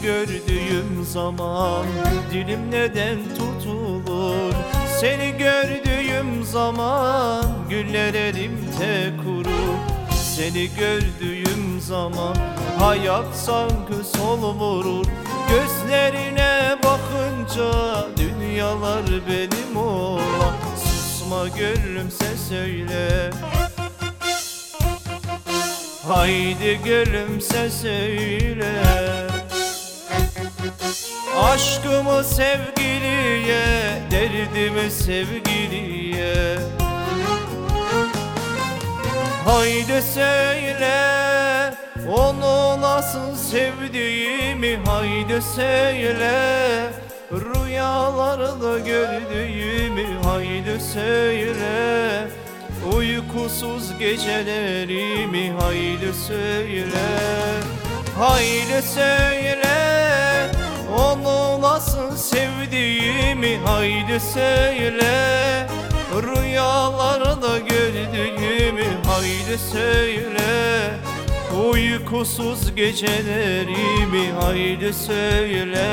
Seni gördüğüm zaman dilim neden tutulur? Seni gördüğüm zaman güller elimde kurur. Seni gördüğüm zaman hayat sanki sol vurur. Gözlerine bakınca dünyalar benim olan. Susma gönlüm sen söyle, haydi gönlüm sen söyle. Aşkımı sevgiliye, derdimi sevgiliye. Haydi söyle, onu nasıl sevdiğimi haydi söyle. Rüyalarda gördüğümü haydi söyle. Uykusuz gecelerimi haydi söyle. Haydi söyle, onu nasıl sevdiğimi haydi söyle. Rüyalarda gördüğümü haydi söyle. Uykusuz gecelerimi haydi söyle.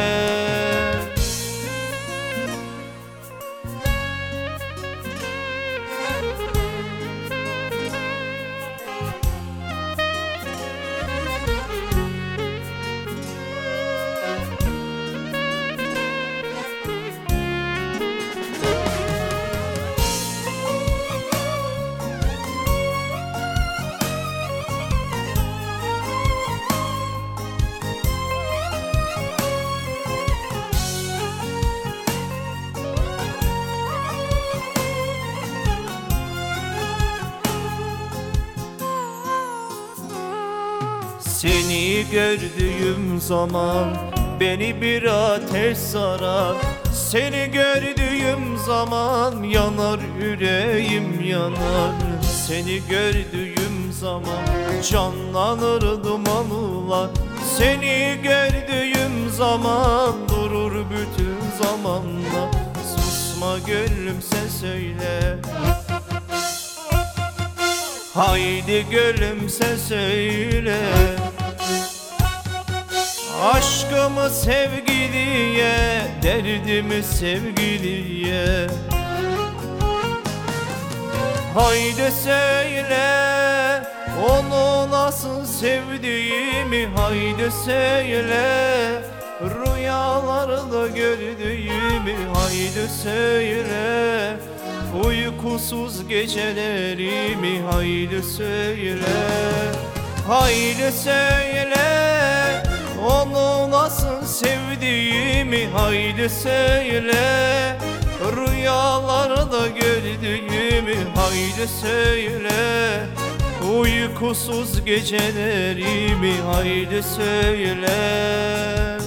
Seni gördüğüm zaman beni bir ateş sarar. Seni gördüğüm zaman yanar yüreğim yanar. Seni gördüğüm zaman canlanır dumanlar. Seni gördüğüm zaman durur bütün zamanlar. Susma gönlüm sen söyle, haydi gönlüm sen söyle. Aşkımı sevgiliye, derdimi sevgiliye. Haydi söyle, onu nasıl sevdiğimi haydi söyle. Rüyalarda gördüğümü haydi söyle. Uykusuz gecelerimi haydi söyle. Haydi söyle, onu nasıl sevdiğimi haydi söyle. Rüyalarda gördüğümü haydi söyle. Uykusuz gecelerimi haydi söyle.